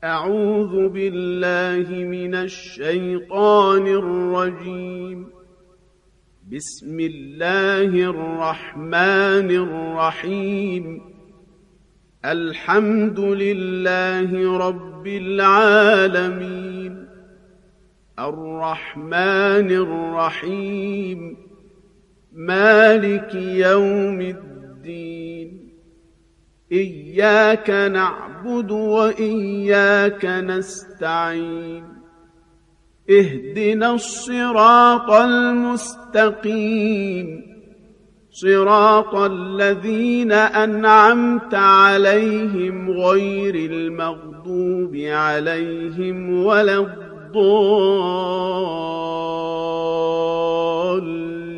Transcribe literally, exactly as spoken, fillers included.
أعوذ بالله من الشيطان الرجيم. بسم الله الرحمن الرحيم. الحمد لله رب العالمين. الرحمن الرحيم. مالك يوم الدين. إياك نعبد وإياك نستعين. اهدنا الصراط المستقيم، صراط الذين أنعمت عليهم غير المغضوب عليهم ولا الضالين.